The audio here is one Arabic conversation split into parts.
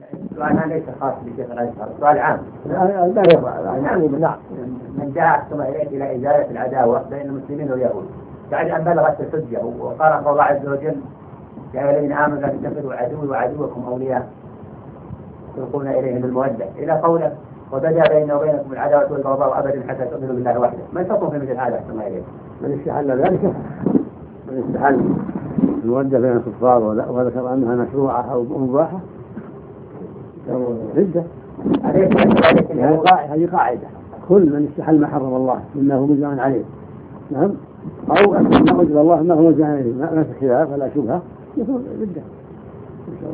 السؤال ليس خاص بشيخ الأزهر، سؤال عام. نعم. من جاء ثم إلى إزالة العداوة بين المسلمين واليهود بعد أن بلغت الحجة وقال الله عز وجل يا الذين آمنوا لا تتخذوا عدوي وعدوكم أولياء تلقون إليهم بالمودة إلى قوله وبدأ بيننا وبينكم العداوة والبغضاء أبدا حتى تؤمنوا بالله وحده. ما الحكم في مثل هذا ثم إليه؟ من استحل ذلك من استحل المودة بين الكفار وذكر أنها مشروعة أو مباحة ردة. هذه قاعدة كل من استحل ما حرم الله مما هو مجمع عليه نعم أو أن ما وجد الله ما هو مجمع عليه ما في خلاف ولا شبهة يكون ردة إن شاء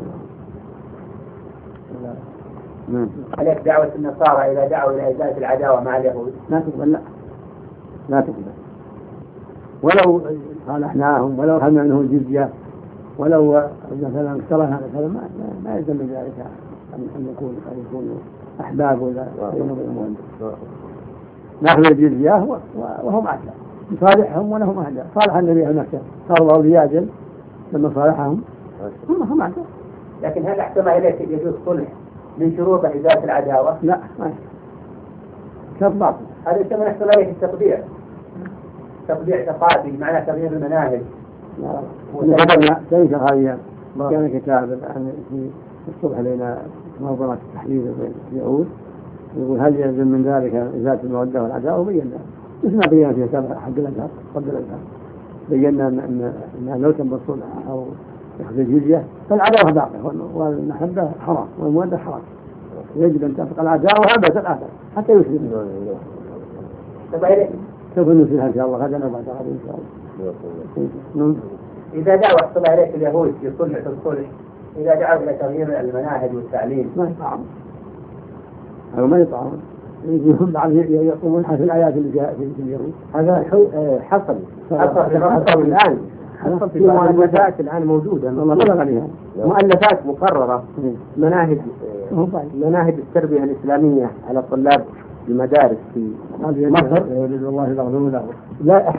الله. نعم. عليك دعوة النصارى إذا دعوا إلى إزالة العداوة مع اليهود لا تقبل لا تقبل ولو صالحناهم ولو أخذنا منهم الجزية ولو مثلا اشترى هذا الكلام ما يلزم من ذلك أن يكونوا أحباب ولا بينهم نأخذ الجزية وهم أعداء نصالحهم ولهم أعداء صالح النبي نفسه صاروا أولياء جل لما صالحهم هم أعداء. لكن هل احتمل إليك يجوز صلح من شروط إزالة العداوة؟ لا ما شرط باطل. هذا يسمى احتمال إليك التطبيع ثقافي معنى تغيير المناهج. لا تنشر هذه كان كتاب الآن في الصبح بين منظمة التحليل بين اليهود يقول هل يلزم من ذلك إزالة المودة والعداوة وبينا مثل ما بينا في كتاب حق الأزهر بينا أن لو تم الصلح أو يأخذ الجزية فالعداوة باقية والمحبة حرام والمودة حرام يجب أن تفق العداوة أبدا حتى يسلم. سوف نسلها إن شاء الله غدا أو بعد غدا إن شاء الله. إذا دعوا احتمل إليك اليهود في الصلح إذا دعوا إلى تغيير المناهج والتعليم ما يطعم أو ما يطعم يجيهم بعض يقومون حسب الآيات اللي جاء في اليهود هذا حصل الآن حصل في مؤلفات الآن موجودة مؤلفات مقررة مناهج التربية الإسلامية على الطلاب المدارس في مصر. لا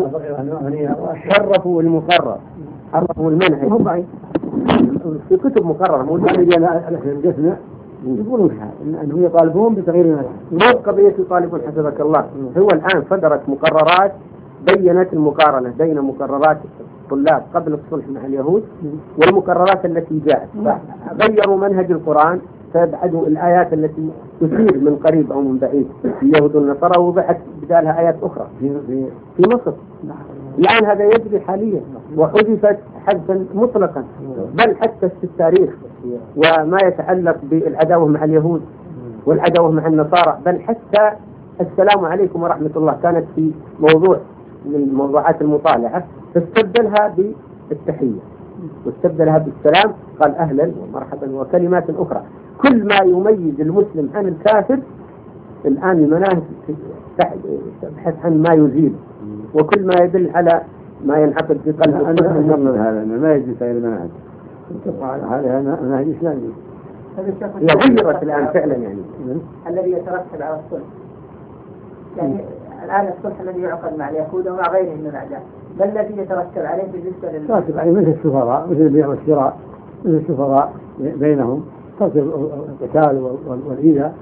حرفوا المقرر حرفوا المنهج في كتب مقررة موجودة. يقولون أنهم يطالبون بتغيير المنهج مو قضية يطالبون حسبك الله. هو الآن صدرت مقررات بيّنت المقارنة بين مقررات الطلاب قبل الصلح مع اليهود والمقررات التي جاءت غيروا منهج القرآن فابعدوا الآيات التي تثير من قريب أو من بعيد اليهود والنصارى وبعد بدالها آيات أخرى في مصر. الآن هذا يجري حاليا وحذفت حذفا مطلقا بل حتى في التاريخ وما يتعلق بالعداوة مع اليهود والعداوة مع النصارى بل حتى السلام عليكم ورحمة الله كانت في موضوع من موضوعات المطالعة فاستبدلها بالتحية واستبدلها بالسلام قال أهلا ومرحبا وكلمات أخرى. كل ما يميز المسلم عن الكافر الآن المناهج تبحث عن ما يزيل وكل ما يدل على ما ينعقد في قلب هذا ما يجلس إلى المناهج هذا مناهج إسلامي غيرت الآن فعلا يعني الذي يترتب على الصلح يعني الآن الصلح الذي يعقد مع اليهود ومع غيرهم من الأعداء ما الذي يترتب عليه بالنسبة يترتب عليه مثل السفراء مثل البيع والشراء مثل السفراء بينهم ترتب القتال والإيذاء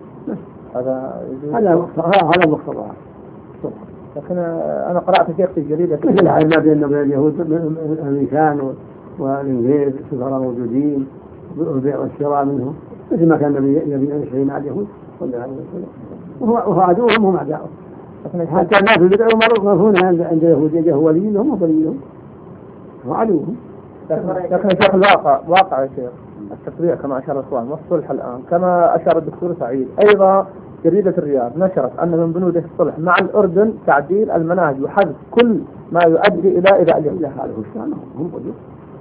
هذا مقتضى. لكن أنا قرأت في جريدة مثل ما بين اليهود الأمريكان والإنجليز السفراء موجودين والبيع والشراء منهم مثل ما كان النبي يشتري مع اليهود وهو عدوهم هم أعداؤهم. حتى الناس يدعوا مرضون عند اليهود يجه وليهم ووليهم وعدوهم. لكن شيخ الواقع يا شيخ التطبيع كما أشار الإخوان والصلح الآن كما أشار الدكتور سعيد أيضا جريدة الرياض نشرت أن من بنود الصلح مع الأردن تعديل المناهج وحذف كل ما يؤدي إلى اليهود. هم قدوة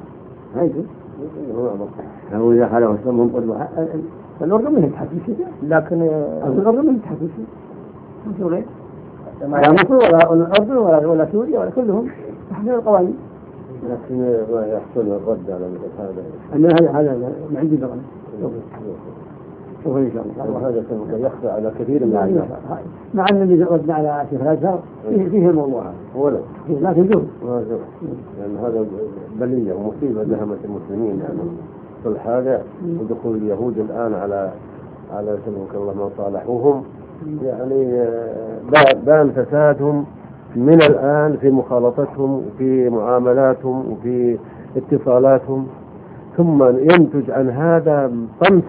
هو إذا خلوا اسمهم قدوة الأردن ما يتحدث شيء لكن الأردن ما يتحدث شيء لا مصر ولا الأردن ولا سوريا ولا كلهم تحديد القوانين. لكن ما يحصل الرد على مثل هذا ما عندي درجة شوف إن شاء الله وهذا يخفى على كثير من الناس مع أن اللي ردنا على شيخ الأزهر فيه الموضوع ولو لكن لأن هذا بلية ومصيبة دهمت المسلمين يعني الصلح هذا ودخول اليهود الآن على سبحانك الله مصالح، وهم يعني بان فسادهم من الآن في مخالطتهم وفي معاملاتهم وفي اتصالاتهم، ثم ينتج عن هذا طمس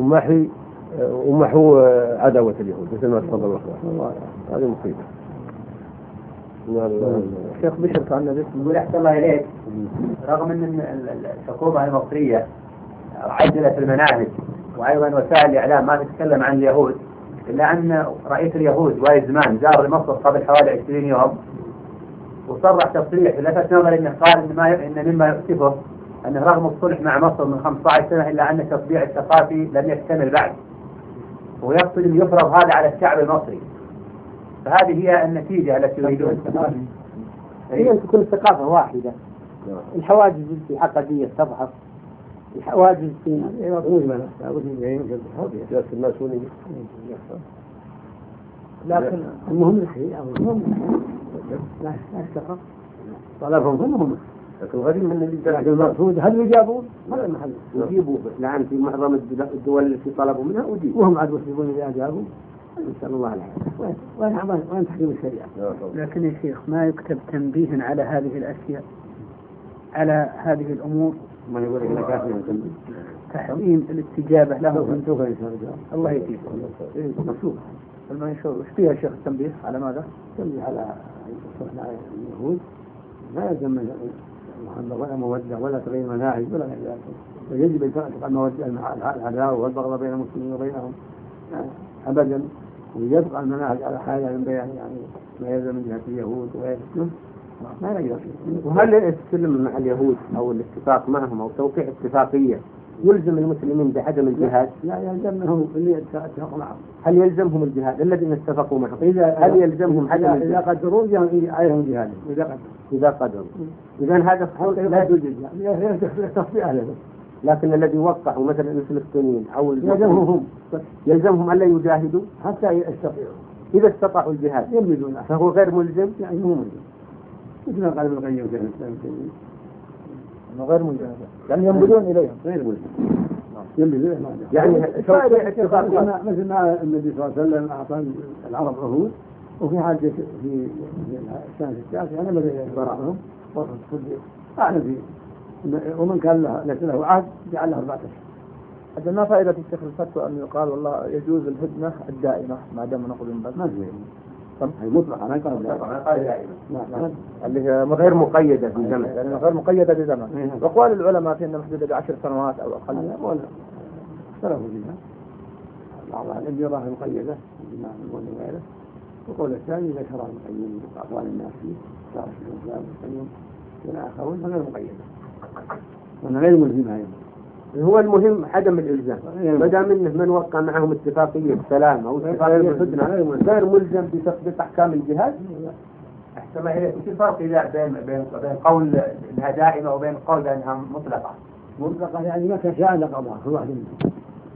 ومحو عداوة اليهود مثل ما تفضل الله. هذه مصيبة. الشيخ بشر كان يقول أحسن الله إليك، رغم أن الحكومة المصرية عجلت المناهج وأيضا وسائل الإعلام ما تتكلم عن اليهود، إلا أن رئيس اليهود وايد زمان زار مصر قبل حوالي 20 يوم وصرح تصريح لفت نظري أنه قال إن مما يؤسفه أنه رغم الصلح مع مصر من 15 سنة إلا أن التطبيع الثقافي لم يكتمل بعد، ويقصد أن يفرض هذا على الشعب المصري. فهذه هي النتيجة التي يريدون. هي أن تكون الثقافة واحدة، الحواجز العقدية تضعف، الحواجز في لكن المهم الحقيقة لا اشتغل طلبهم كلهم، لكن غريب من اللي لكن المقصود هل يجابون؟ هذا المحل يجيبوا الآن في معظم الدول التي طلبوا منها أجيبوا، وهم عاد مسلمون إذا أجابوا نسأل الله العافية. وين تحكيم الشريعة؟ لكن يا شيخ ما يكتب تنبيها على هذه الأشياء، على هذه الأمور، ما يقول لك كافي تحريم الاستجابة له. الله يكفيك. مكتوب المنشور وش فيها شيخ التنبيه على ماذا؟ تنبيه على اليهود لا يلزم من محمد ولا مودة ولا تغيير مناهج ولا غير ذلك، يجب أن تبقى المودة العداوة والبغضاء بين المسلمين وبينهم أبدا، ويبقى المناهج على حالها من بيان يعني ما يلزم من جهة اليهود وغيرهم ما يقدر. وهل السلم مع اليهود أو الاتفاق معهم أو توقيع اتفاقية يلزم المسلمين بعدم الجهاد؟ لا يلزمهم اللي اتفقوا معهم. هل يلزمهم الجهاد الذين اتفقوا معهم؟ هل يلزمهم عدم الجهاد؟ إذا قدروا عليهم جهاد إذا قدروا. إذا هذا الصلح لا يجوز تصفية له. لكن الذي وقعوا مثلا الفلسطينيين أو يلزمهم ألا يجاهدوا حتى يستطيعوا. إذا استطاعوا الجهاد يلمدون فهو غير ملزم، يعني مو ملزم. مثل ما قال ابن القيم في الإسلام انه غير ملزم، يعني ينبذون اليهم غير ملزم. ينبذون يعني مثل ما النبي صلى الله عليه وسلم أعطى العرب عهود، وفي حاجة في السنة التاسعة أنا بدأ يبرعهم وصف الصديق أعلم فيه، ومن كان ليس له عهد جعل له 4 أشهر. هذا ما فائدة الشيخ الفتوى أن يقال والله يجوز الهدنة الدائمة ما دام نقض من ما في هي مطلقة ما يقال دائما، اللي هي غير مقيدة بالزمن، يعني غير مقيدة بزمن. وقال العلماء في أنها محدودة ب10 سنوات أو أقل. ولا اختلفوا فيها، بعضها الذي يراها مقيدة بما نقول غيره، وقول الثاني ذكر المقيد أقوال الناس فيه صار في الإسلام المقيد والآخرون غير مقيدة وأنا غير ملزمة. هو المهم عدم الإلزام، ما دام إنه من وقع معهم اتفاقية سلام أو اتفاقية هدنة غير ملزم بتطبيق أحكام الجهاد. أحسن ما هي في فرق بين قول إنها دائمة وبين قول بأنها مطلقة. مطلقة يعني ما كان نقضها كل واحد منهم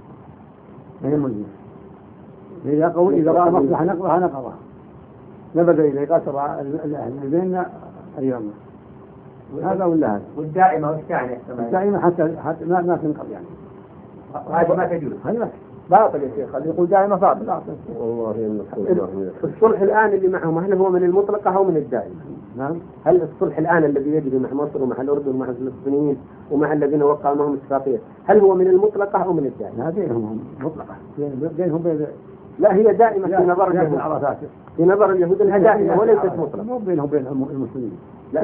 غير ملزم. إذا قول إذا رأى مصلحة نقضها نبدأ إليه قصر الأهل بيننا اليوم هذا ولا هذا. والدائمة والثانية الدائمة حتى ما تنقض يعني. هذه ما تجوز. هذا باطل يا شيخ، اللي يقول دائما باطل. والله الصلح الآن اللي معهم هل هو من المطلقة أو من الدائمة؟ نعم. هل الصلح الآن الذي يجري مع مصر ومع الأردن ومع الفلسطينيين ومع الذين وقعوا معهم اتفاقية هل هو من المطلقة أو من الدائمة؟ لا بينهم مطلقة بينهم لا هي دائمة في نظر اليهود. في نظر اليهود انها دائمة وليست مطلقة. مو بينهم وبين المسلمين. لا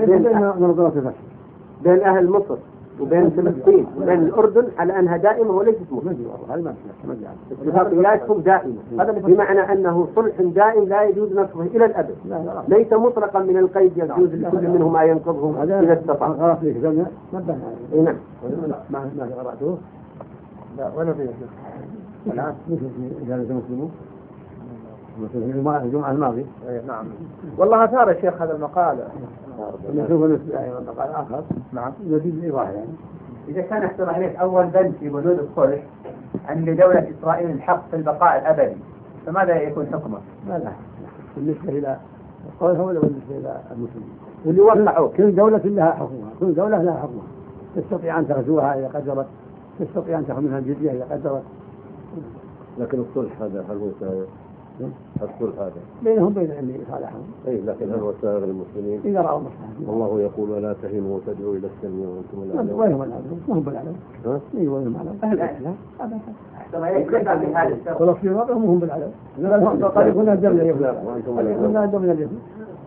بين أهل مصر وبين فلسطين وبين الأردن على أنها دائمة وليست مطلقة. اتفاقياتهم دائمة، هذا بمعنى أنه صلح دائم لا يجوز نصفه إلى الأبد، ليس مطلقا من القيد يجوز لكل منهم ما ينقضهم إذا استطاع. خلاص ليك زمن نعم ما قرأته. لا ولا فيه الآن مثل إذا مسلمون مثل الجمعة الماضية. نعم والله أثار الشيخ هذا المقال. نشوف مقال آخر. نعم يزيد الإيضاح يعني. إذا كان احترى عليك أول بند في بنود الصلح أن لدولة إسرائيل الحق في البقاء الأبدي، فماذا يكون حكمه؟ لا بالنسبة إلى قولها ولا بالنسبة إلى المسلمين واللي وقعوا كل دولة لها حكمها، كل دولة لها حكمها، تستطيع أن تغزوها إذا قدرت تستطيع أن تأخذ منها الجزية إذا قدرت. لكن الصلح هذا هل هو سائغ؟ الصلح هذا بينهم بين اللي صالحهم. أي لكن هل هو سائغ للمسلمين؟ إذا رأوا مصلحة. الله يقول ولا تهنوا وتدعوا إلى السلم وأنتم الأعلى. وينهم الأعلم؟ ما هم بالأعلم. إي وينهم الأعلم؟ أهل الإسلام. فلسطين وضعهم هم بالعلم. قد يكون أهدى من اليهود. قد يكون أهدى من اليهود.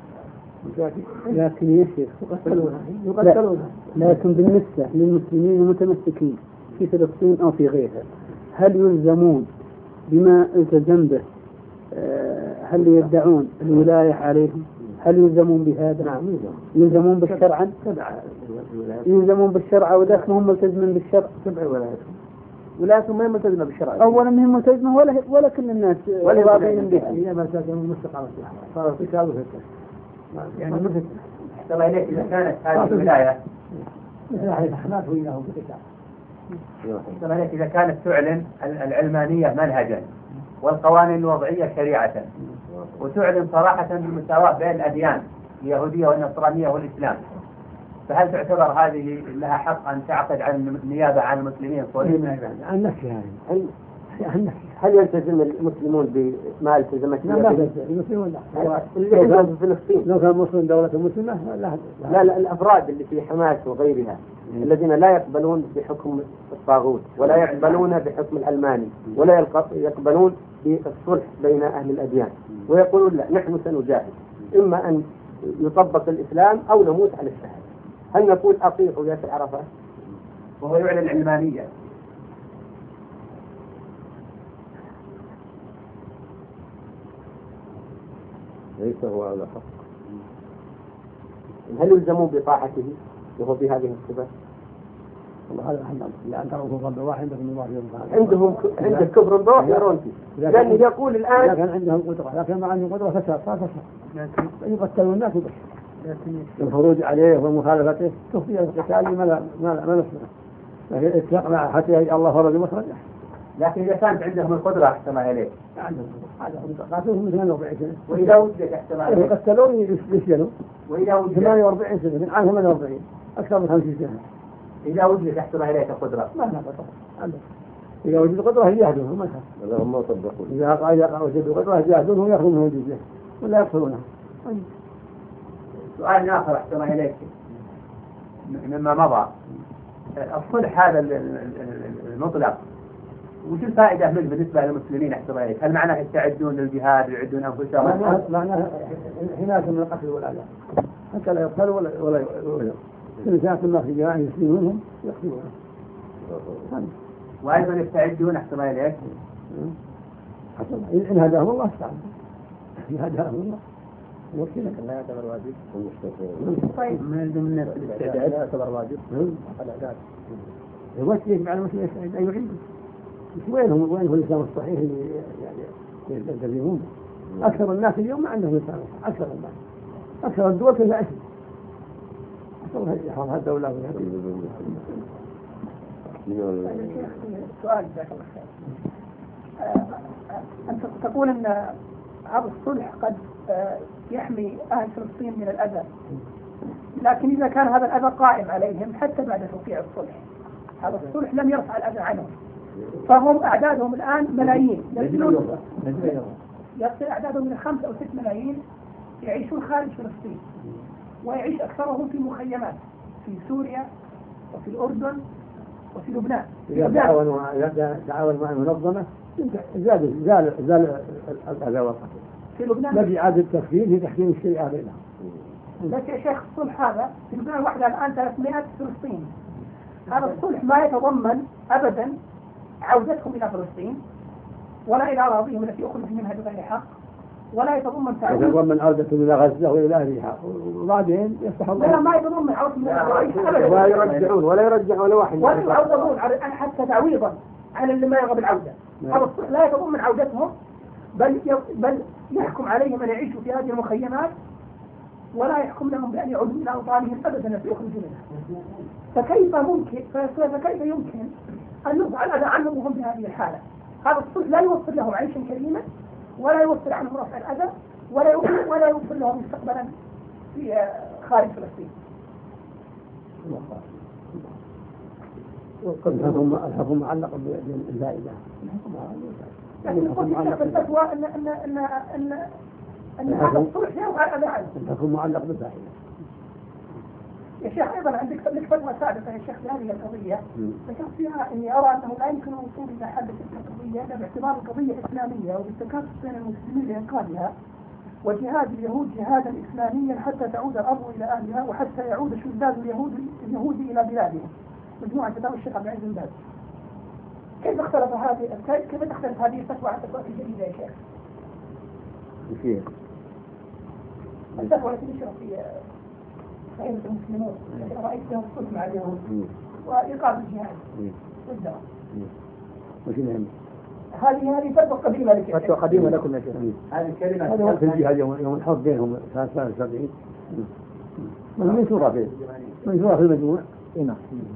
لكن يا شيخ يقتلون. لكن بالنسبة للمسلمين المتمسكين في فلسطين أو في غيرها هل يلزمون بما التزم به؟ هل يدعون الولاية عليهم؟ هل يلزمون بهذا؟ نعم يلزمون بالشرع؟ يلزمون بالشرع وذاك هم ملتزمين بالشرع. تبع ولايتهم. ولايتهم ما ملتزمة بالشرع. أولا ما هي ملتزمة ولا كل الناس راضين بها. هي ما ساكنوا مستقامة صار قتال وفتنة. يعني مثل الله إليك إذا كانت هذه الولاية مثل أهل الحماس وإياهم بقتال. الله إليك إذا كانت تعلن العلمانية منهجا والقوانين الوضعية شريعة وتعلن صراحة بالمساواة بين الأديان اليهودية والنصرانية والإسلام، فهل تعتبر هذه لها حق أن تعقد عن النيابة عن المسلمين؟ عن نفسها يعني. هل يلتزم المسلمون بما التزمت به؟ لا المسلمون لا. اللي عندهم في فلسطين لو كان مسلم دولة مسلمة لا الأفراد اللي في حماس وغيرها الذين لا يقبلون بحكم الطاغوت ولا يقبلون بحكم الألماني ولا يقبلون بالصلح بين أهل الأديان ويقولون لا نحن سنجاهد إما أن يطبق الإسلام أو نموت على الشهادة، هل نقول أطيعوا ياسر عرفات وهو يعلن العلمانية؟ ليس هو على حق. هل يلزمون بطاعته وهو بهذه الصفات؟ والله هذا حمد لأن تروا كفر واحد عندهم عندهم عند الكفر ضوح يرون فيه، لأنه يقول الآن لكن عندهم قدرة، لكن ما عندهم قدرة فساد صار فساد، يقتلون الناس وبس. الخروج عليه ومخالفته تخفي القتال ما نسمع، لكن اتفق مع حتى الله فرج مخرجه. لكن إذا كانت عندهم القدرة أحسن عليه عندهم قاتلهم من 48 سنة، وإذا وجدت أحسن عليه يقتلون يسجنوا، وإذا وجدت 48 سنة من عام 48 أكثر من 50 سنة. إذا وجدت أحسن عليه قدرة ما لها قدرة عندهم. إذا وجدوا قدرة يجاهدون ما يخاف. لا هم طبقوا. إذا وجدوا قدرة يجاهدون ويأخذون منه الجزية ولا يقتلونه. سؤال آخر أحسن إليك مما مضى، الصلح هذا المطلق وش الفائدة منه بالنسبة للمسلمين أحسن إليك؟ هل معناه يستعدون للجهاد ويعدون أنفسهم؟ معناه حماية من القتل والأذى حتى لا يقتلوا ولا كل ساعة ما في جماعة يسلمونهم يقتلونهم. وأيضا يستعدون أحسن إليك إن هداهم الله استعد، إن هداهم الله وكذا لا يعتبر واجب. طيب ما يلزم الناس الاستعداد، لا يعتبر واجب. الإعداد يوجه مع المسلمين يستعد أن يعيدوا. وينهم الإسلام الصحيح اللي يعني يلتزمون؟ أكثر الناس اليوم ما عندهم إسلام، أكثر الناس، أكثر الدول كلها أسلم. أكثر هذه الدولة سؤال جزاك الله خير. أنت تقول أن هذا الصلح قد يحمي أهل فلسطين من الأذى، لكن إذا كان هذا الأذى قائم عليهم حتى بعد توقيع الصلح، هذا الصلح لم يرفع الأذى عنهم، فهم أعدادهم الآن ملايين، يصل أعدادهم من 5 أو 6 ملايين يعيشون خارج فلسطين، ويعيش أكثرهم في مخيمات في سوريا وفي الأردن وفي لبنان. إذا تعاون مع المنظمة زال الأذى والقتل في لبنان. الذي عاد التفكير في تحكيم الشريعة بينهم. لكن يا شيخ الصلح هذا في لبنان وحدها الآن 300 فلسطيني، هذا الصلح ما يتضمن أبدا عودتهم إلى فلسطين ولا إلى أراضيهم التي أخرجوا منها بغير حق، ولا يتضمن تعويض. يتضمن عودتهم إلى غزة وإلى أهلها، وبعدين يفتح الله. لا ما يتضمن عودتهم إلى غزة ولا يرجعون ولا واحد. ولا يعوضون حتى تعويضا على اللي ما يرغب العودة. هذا الصلح لا يتضمن عودتهم، بل يحكم عليهم أن يعيشوا في هذه المخيمات، ولا يحكم لهم بأن يعودوا إلى أوطانهم أبدا التي يخرجوا منها. فكيف يمكن أن يرفع الأذى عنهم وهم في هذه الحالة؟ هذا الصلح لا يوفر لهم عيشا كريما، ولا يوفر عنهم رفع الأذى، ولا يوفر لهم مستقبلا في خارج فلسطين. الحكم معلق بالفائدة. لكن يقول الشيخ الفتوى أن هذا الصلح يرفع الأذى عنه. الحكم معلق بالفائدة. يا شيخ أيضا عندك فتوى سابقة يا شيخ بهذه القضية ذكرت فيها أني أرى أنه لا يمكن الوصول إلى حل تلك القضية إلا باعتبار القضية إسلامية وبالتكاتف بين المسلمين لإنقاذها، وجهاد اليهود جهادا إسلاميا حتى تعود الأرض إلى أهلها وحتى يعود شذاذ اليهود إلى بلادهم. مجموعة فتاوى الشيخ عبد العزيز بن باز. كيف تختلف هذه الفتوى عن الفتوى الجديدة يا شيخ؟ كيف؟ الفتوى التي نشرت في صحيفة المسلمون رأيت فيها الصلح مع اليهود وإيقاف الجهاد والدعوة. هذه فتوى قديمة لك. فتوى قديمة لكم يا شيخ. هذه الكلمة هذا وقت الجهاد يوم الحرب بينهم سنة 73 منشورة في المجموع. نعم.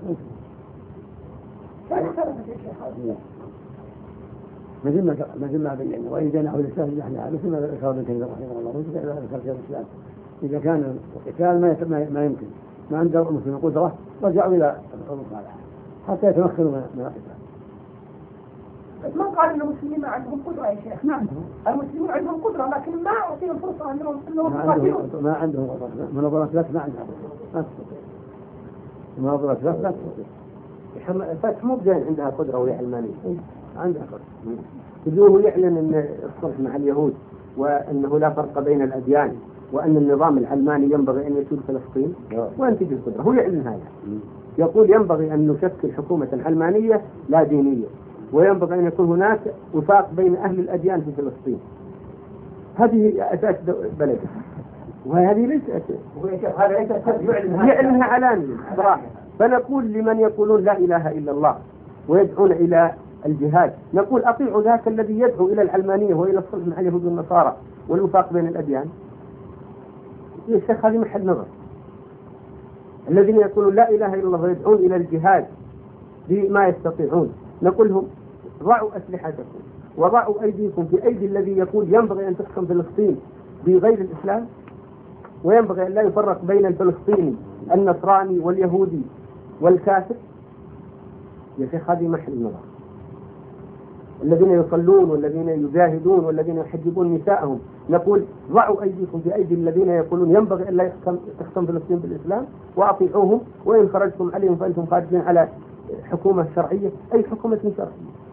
مثل ما بينا وإن جنحوا للإسلام جنحنا مثل ما ذكر ابن تيمية رحمه الله ومثل ما ذكر شيخ الإسلام إذا كان القتال ما يمكن ما عنده المسلمين قدرة رجعوا إلى المصالحة حتى يتمكنوا من القتال. ما قال إن المسلمين ما عندهم قدرة يا شيخ؟ ما عندهم. المسلمين عندهم قدرة لكن ما أعطيهم فرصة أنهم يقاتلون. ما عندهم قدرة. مناظرة ثلاث ما عندها قدرة. مناظرة ثلاث لا تستطيع. فتح مو بجاي عندها قدرة وهي علمانية. عندها قدرة. بدون يعلن أن الصلح مع اليهود وأنه لا فرق بين الأديان وأن النظام العلماني ينبغي أن يسود فلسطين وأن تجي القدرة. هو يعلن هذا. يقول ينبغي أن نشكل حكومة علمانية لا دينية وينبغي أن يكون هناك وفاق بين أهل الأديان في فلسطين. هذه أساس بلده وهذه ليس هذا ليس يعلنها علانية صراحة. فنقول لمن يقولون لا إله إلا الله ويدعون إلى الجهاد نقول أطيعوا ذاك الذي يدعو إلى العلمانية وإلى الصلح مع اليهود والنصارى والوفاق بين الأديان. يا شيخ هذه محل نظر. الذين يقولون لا إله إلا الله ويدعون إلى الجهاد بما يستطيعون نقول لهم ضعوا أسلحتكم وضعوا أيديكم في أيدي الذي يقول ينبغي أن تحكم فلسطين بغير الإسلام وينبغي أن لا يفرق بين الفلسطيني النصراني واليهودي والكافر. يا شيخ هذه محل نظر. الذين يصلون والذين يجاهدون والذين يحجبون نساءهم نقول ضعوا أيديكم في أيدي الذين يقولون ينبغي أن لا تحكم فلسطين بالإسلام وأطيعوهم وإن خرجتم عليهم فأنتم خارجين على حكومة شرعية أي حكومة شرعية.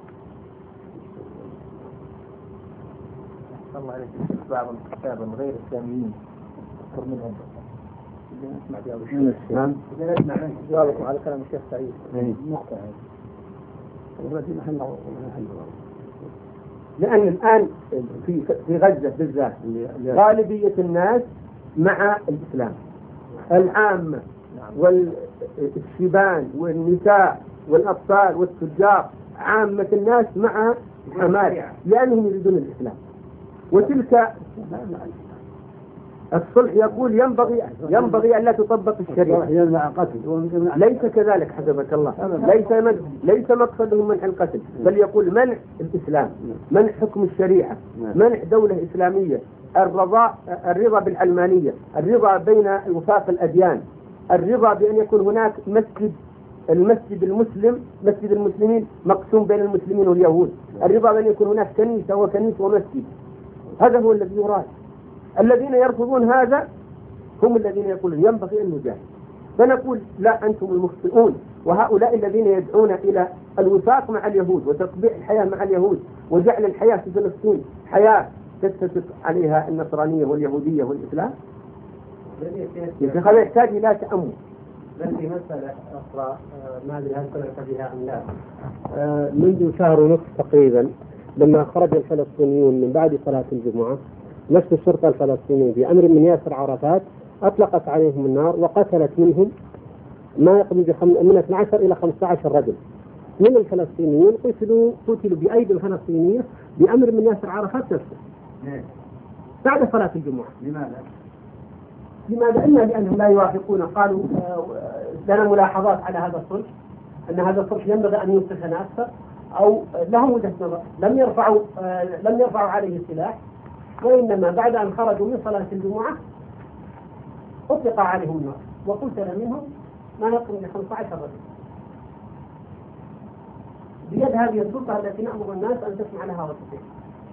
الله عليك بعض الكتاب غير إسلاميين أكثر منهم نسمع فيها إذا نسمع منه جوابكم على كلام الشيخ سعيد نقطة لأن الآن في غزة بالذات غالبية الناس مع الإسلام العامة والشبان والنساء والأطفال والتجار عامة الناس مع حماس لأنهم يريدون الإسلام. وتلك الصلح يقول ينبغي أن لا تطبق الشريعة. ليس كذلك حسبك الله. ليس مقصدهم منع القتل بل يقول منع الإسلام منع حكم الشريعة منع دولة إسلامية الرضا بالعلمانية الرضا بين وفاق الأديان الرضا بأن يكون هناك المسجد المسلم مسجد المسلمين مقسوم بين المسلمين واليهود الرضا بأن يكون هناك كنيسة ومسجد. هذا هو الذي يراد. الذين يرفضون هذا هم الذين يقولون ينبغي أن نجاهد. فنقول لا أنتم المخطئون وهؤلاء الذين يدعون إلى الوفاق مع اليهود وتطبيع الحياة مع اليهود وجعل الحياة في فلسطين حياة تتفق عليها النصرانية واليهودية والإسلام. هذا يحتاج إلى تأمل. في مسألة أخرى ما أدري هل سمعت بها أم لا. منذ شهر ونصف تقريبا لما خرج الفلسطينيون من بعد صلاة الجمعة نفس الشرطة الفلسطينية بأمر من ياسر عرفات أطلقت عليهم النار وقتلت منهم ما يقرب من 12 إلى 15 رجل من الفلسطينيين قتلوا بأيدي الفلسطينية بأمر من ياسر عرفات نفسه بعد صلاة الجمعة. لماذا؟ إما لأنهم لا يوافقون قالوا لنا ملاحظات على هذا الصلح أن هذا الصلح ينبغي أن يمسكن أكثر أو لهم وجهة نظر لم يرفعوا عليه السلاح وإنما بعد أن خرجوا من صلاة الجمعة أطلق عليهم النار وقتل منهم ما يقرب من 15 رجل. بيد هذه السلطة التي نأمر الناس أن تسمع لها وتطيع.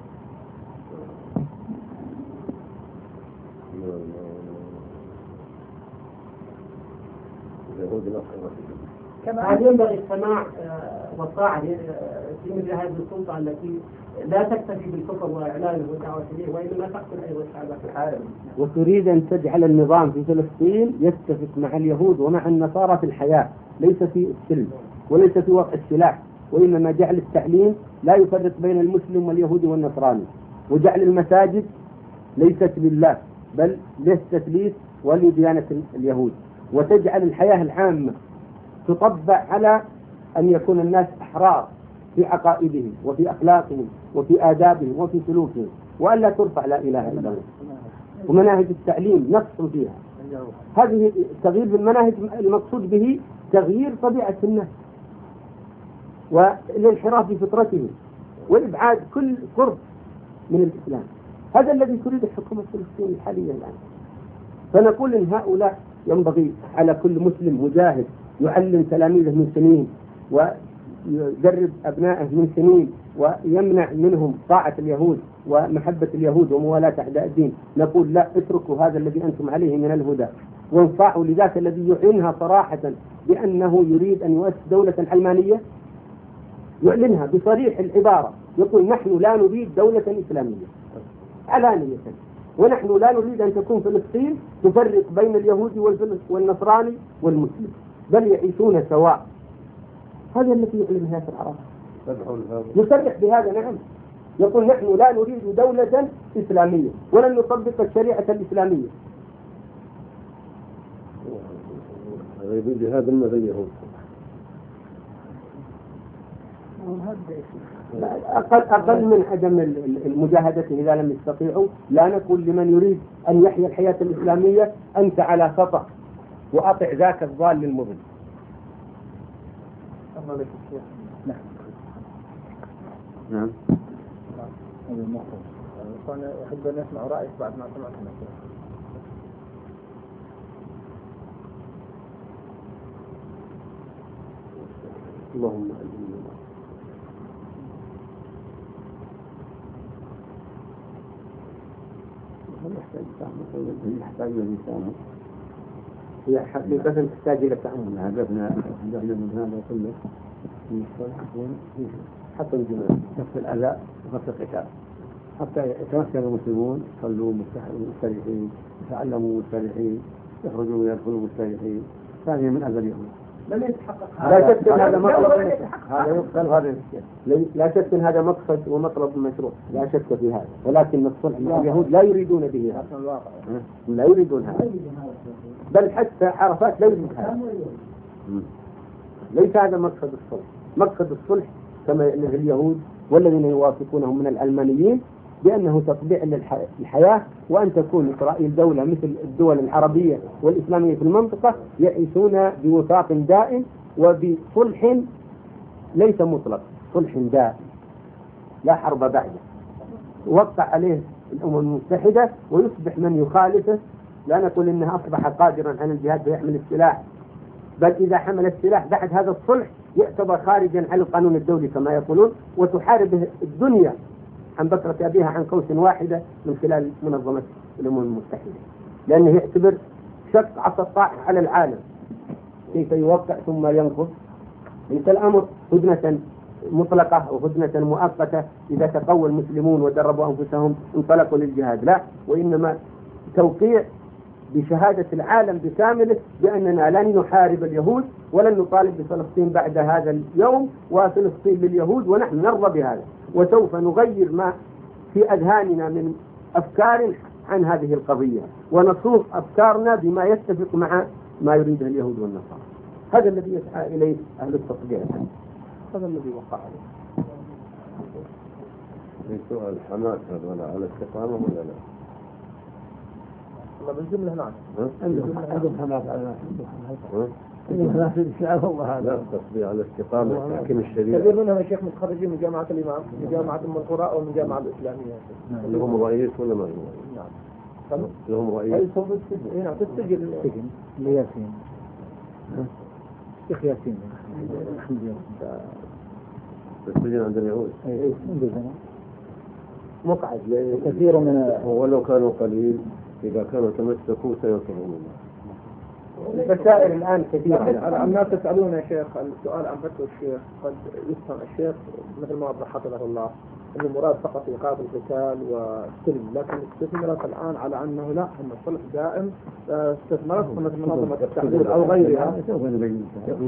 كما ينبغي السماع والطاعة في مثل هذه السلطة التي لا تكتفي بالكفر وإعلانه والدعوة إليه، وإنما تقتل أيضا الشعب في العالم. وتريد أن تجعل النظام في فلسطين يتفق مع اليهود ومع النصارى في الحياة، ليس في السلم وليس في وقع السلاح، وإنما جعل التعليم لا يفرق بين المسلم واليهودي والنصراني، وجعل المساجد ليست لله بل للتثليث ولديانة اليهود، وتجعل الحياة العامة تطبع على أن يكون الناس أحرار في عقائدهم وفي أخلاقهم وفي آدابهم وفي سلوكهم، وألا ترفع لا إله إلا الله. ومناهج التعليم نقص فيها. هذه تغيير في المناهج المقصود به تغيير طبيعة الناس والانحراف في فطرتهم وإبعاد كل قرب من الإسلام. هذا الذي تريد الحكومة الفلسطينية حاليا الآن. فنقول إن هؤلاء ينبغي على كل مسلم مجاهد يعلم تلاميذه من سنين ويدرب أبنائه من سنين ويمنع منهم طاعة اليهود ومحبة اليهود وموالاة أعداء الدين. نقول لا، اتركوا هذا الذي أنتم عليه من الهدى وانصاعوا لذاك الذي يعلنها صراحة بأنه يريد أن يؤسس دولة علمانية، يعلنها بصريح العبارة، يقول نحن لا نريد دولة إسلامية علانية، ونحن لا نريد أن تكون فلسطين تفرق بين اليهودي والنصراني والمسلم، بل يعيشون سواء. هذا الذي يعلن ياسر عرفات، يصرح بهذا. نعم، يقول نحن لا نريد دولة إسلامية ولن نطبق الشريعة الإسلامية. يريد هذا الذي يهود. أقل من عدم المجاهدة إذا لم يستطيعوا. لا نقول لمن يريد أن يحيا الحياة الإسلامية أنت على خطأ وأطع ذاك الضال للمضل. نعم. هذا المخرج. أنا أحب أن أسمع رأيك بعد ما سمعت المسألة. اللهم يحتاج إلى تأمل. هي حقيقة تحتاج إلى تأمل. هدفنا من هذا كله حتى الجماعة كف الأذى وكف القتال، حتى يتمكن المسلمون يصلوا مستريحين، يتعلموا مستريحين، يخرجوا ويدخلوا مستريحين. ثانيا من أذى اليهود. لم يتحقق لا شك أن هذا مطلب، هذا يقتل هذا لا شك أن هذا مقصد ومطلب مشروع، لا شك في هذا، ولكن الصلح مع اليهود لا يريدون به هذا، لا يريدون هذا، بل حتى عرفات لا يريد هذا. ليس هذا مقصد الصلح. مقصد الصلح كما يعلنه اليهود والذين يوافقونهم من العلمانيين بأنه تطبيع للحياة، وأن تكون إسرائيل دولة مثل الدول العربية والإسلامية في المنطقة، يعيشون بوفاق دائم وبصلح ليس مطلق، صلح دائم لا حرب بعده. وقع عليه الأمم المتحدة ويصبح من يخالفه، لا نقول إنه أصبح قادرا على الجهاد فيحمل السلاح، بل إذا حمل السلاح بعد هذا الصلح يعتبر خارجا عن القانون الدولي كما يقولون، وتحارب الدنيا عن بكرة أبيها عن قوس واحدة من خلال منظمة الأمم المتحدة، لأنه يعتبر شق عصا الطاعة على العالم كيف يوقع ثم ينقض. ليس الأمر هدنة مطلقة أو هدنة مؤقتة إذا تقوى المسلمون ودربوا أنفسهم انطلقوا للجهاد، لا، وإنما توقيع بشهادة العالم بكامله بأننا لن نحارب اليهود ولن نطالب بفلسطين بعد هذا اليوم، وفلسطين لليهود ونحن نرضى بهذا، وسوف نغير ما في أذهاننا من أفكار عن هذه القضية ونصوغ أفكارنا بما يتفق مع ما يريده اليهود والنصارى. هذا الذي يسعى إليه أهل التطبيع، هذا الذي وقع عليه. سؤال حماس هذا على الاستقامة ولا لا؟ والله بالجملة نعم. عندهم حماس على الحماس في الشعب والله هذا. لا التطبيع على الاستقامة تحكيم الشريعة. كثير منهم يا شيخ متخرجين من جامعة الإمام، من جامعة أم القرى أو من جامعة الإسلامية. لهم رئيس ولا ما لهم؟ نعم. لهم رئيس. رئيسهم في السجن. نعم في السجن. ياسين. شيخ ياسين. السجن عند اليهود مقعد كثير من ولو كانوا قليل إذا كانوا تمسكوا سيصلون الله. البشائر الآن كثيرة. الناس يسألون يا شيخ السؤال عن فتوى الشيخ، قد يفهم الشيخ مثل ما وضح حفظه الله أن المراد فقط إيقاف القتال والسلم، لكن استثمرت الآن على أنه لا، أن الصلح دائم استثمرت مثل منظمة التحرير أو غيرها. سوف نبين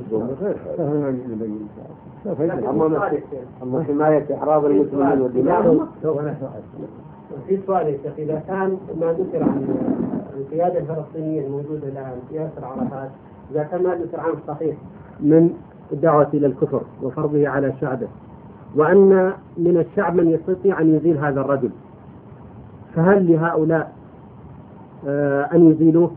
أما حماية إحراز المسلمين والدماء سوف نشرح. في سؤال يا شيخ، إذا كان ما ذكر عن القيادة الفلسطينية الموجودة الآن في ياسر عرفات، إذا كان ما ذكر عنه صحيح من الدعوة إلى الكفر وفرضه على شعبه، وأن من الشعب من يستطيع أن يزيل هذا الرجل، فهل لهؤلاء أن يزيلوه؟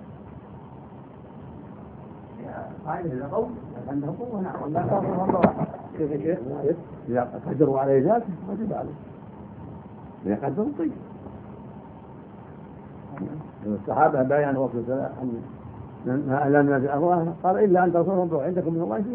كيف يا شيخ؟ إذا قدروا على إزالته وجب عليه. إذا قدروا طيب. الصحابة بايعوا وقت الصلاة أن لم نزل الله، قال إلا أن تصرفوا عندكم من الله شيء.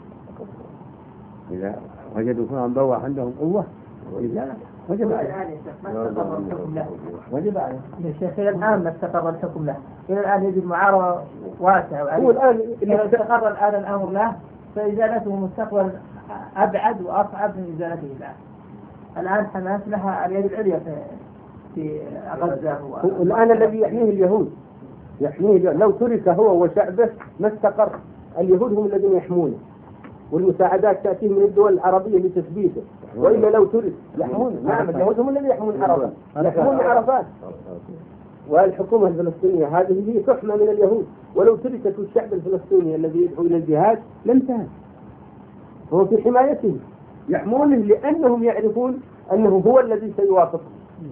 إذا وجدوا فيهم بواح عندهم قوة وإزالة وجب عليه. وجب عليه. يا شيخ إلى الآن ما استقر الحكم له، إلى الآن يجب معارضة واسعة، هو الآن إذا استقر الآن الأمر له فإزالته مستقبل أبعد وأصعب من إزالته الآن حماس لها اليد العليا في غزة. الآن الذي يحميه اليهود، لو ترك هو وشعبه ما استقر. اليهود هم الذين يحمونه، والمساعدات تأتي من الدول العربية لتثبيته، وإلا لو ترك يحمونه. نعم اليهود هم الذين يحمون عرفات، يحمون عرفات. والحكومة الفلسطينية هذه هي تحمى من اليهود، ولو تركت الشعب الفلسطيني الذي يدعو إلى الجهاد لانتهى. هو في حمايته، يحمونه لأنهم يعرفون أنه هو الذي سيوافقهم.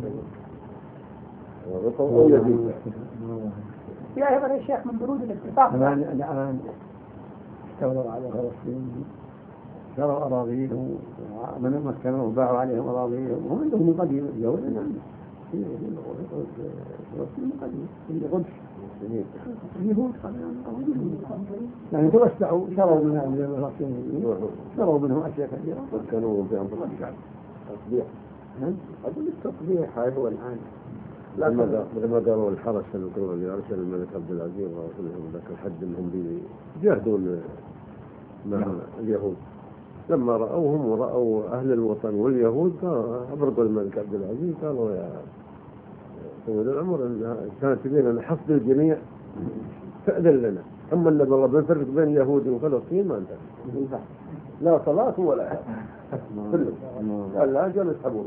في أيضا يا شيخ من بنود الاتفاق الآن استولوا على فلسطين، شروا أراضيهم ومن مكنوا وباعوا عليهم أراضيهم، وهم عندهم من قديم اليهود. في فلسطين من قديم في القدس اليهود يعني توسعوا، شروا منها من الفلسطينيين، شروا منهم أشياء كثيرة مكنوهم في أنفسهم الشعب. تصبيح. أقول التصبيح هو الآن. لما قالوا الحرس اللي أرسل الملك عبد العزيز ورسولهم ذاك الحد أنهم بيجاهدون مع اليهود، لما رأوهم ورأوا أهل الوطن واليهود أبرقوا الملك عبد العزيز، قالوا يا سيد الأمر إن كانت تبين حصد الجميع فأذن لنا، أما اللي والله بنفرق بين اليهود وفلسطين ما انتهى، لا صلاة ولا كله قال لا جل يسحبون.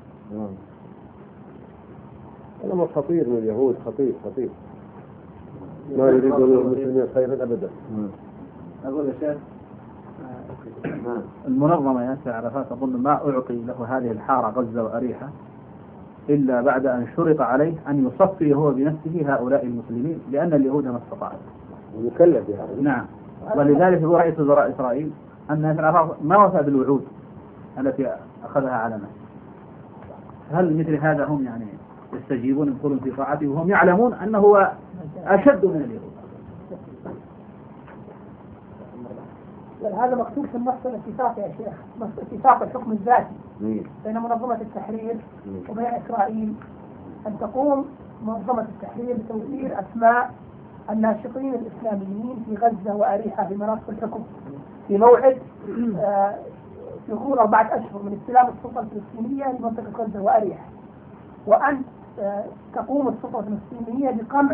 الأمر خطير من اليهود، خطير ما يريدون المسلمين خيرا أبدا. أقول يا شيخ المنظمة ياسر عرفات أظن ما أعطي له هذه الحارة غزة وأريحة إلا بعد أن شرط عليه أن يصفي هو بنفسه هؤلاء المسلمين، لأن اليهود ما استطاعوا. مكلف بهذا. نعم، ولذلك هو رئيس وزراء إسرائيل أن ياسر عرفات ما وفى بالوعود التي أخذها على نفسه. هل مثل هذا هم يعني يستجيبون يدخلون في طاعته وهم يعلمون أنه هو أشد من اليهود؟ هذا مكتوب في النص الاتفاق يا شيخ، نص اتفاق الحكم الذاتي بين منظمة التحرير وبين إسرائيل، أن تقوم منظمة التحرير بتوفير أسماء الناشطين الإسلاميين في غزة وأريحة في مناطق الحكم في موعد في غضون 4 أشهر من استلام السلطة الفلسطينية لمنطقة غزة وأريحة، وأن تقوم السلطة الفلسطينية بقمع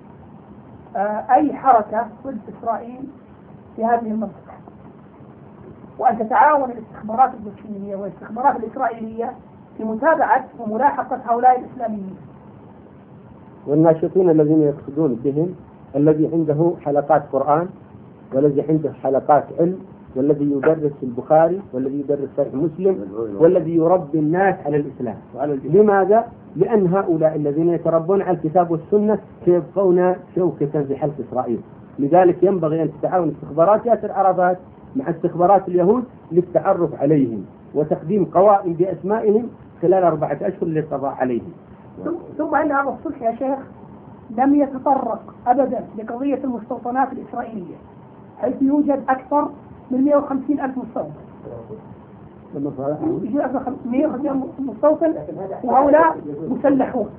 أي حركة ضد إسرائيل في هذه المنطقة، وأن تتعاون الاستخبارات الفلسطينية والاستخبارات الإسرائيلية في متابعة وملاحقة هؤلاء الإسلاميين. والناشطين الذين يقصدون بهم الذي عنده حلقات قرآن، والذي عنده حلقات علم، والذي يدرس البخاري، والذي يدرس صحيح مسلم، والذي يربي الناس على الإسلام. لماذا؟ لأن هؤلاء الذين يتربون على الكتاب والسنة سيبقون شوكة في حلق إسرائيل. لذلك ينبغي أن تتعاون استخبارات ياسر عرفات مع استخبارات اليهود للتعرف عليهم وتقديم قوائم بأسمائهم خلال 4 أشهر للقضاء عليهم. ثم أن هذا الصلح يا شيخ لم يتطرق أبدا لقضية المستوطنات الإسرائيلية، حيث يوجد أكثر من 150,000 مستوطن، لما صالحهم يجي 500 مستوطن، وهؤلاء مسلحون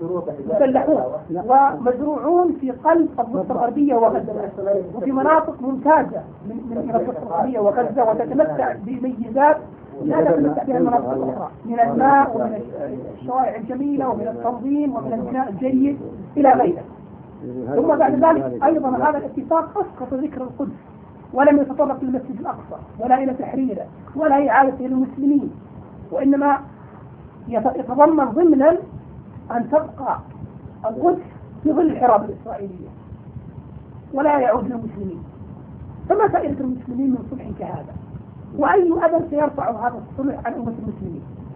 ومزروعون في قلب الضفة الغربية وغزة، وفي مناطق ممتازة من الضفة الغربية وغزة، وتتمتع بميزات لا تتمتع بها المناطق الأخرى من الماء ومن الشوارع الجميلة ومن التنظيم ومن البناء الجيد إلى غيره. ثم بعد ذلك أيضا هذا الاتفاق أسقط ذكر القدس ولم يتطرق للمسجد الأقصى ولا إلى تحريره ولا إعادته للمسلمين، وإنما يتضمن ضمنا أن تبقى القدس في ظل الحراب الإسرائيلية ولا يعود للمسلمين. فما فائدة المسلمين من صلح كهذا؟ وأي أثر سيرفع هذا الصلح عن أمة المسلمين؟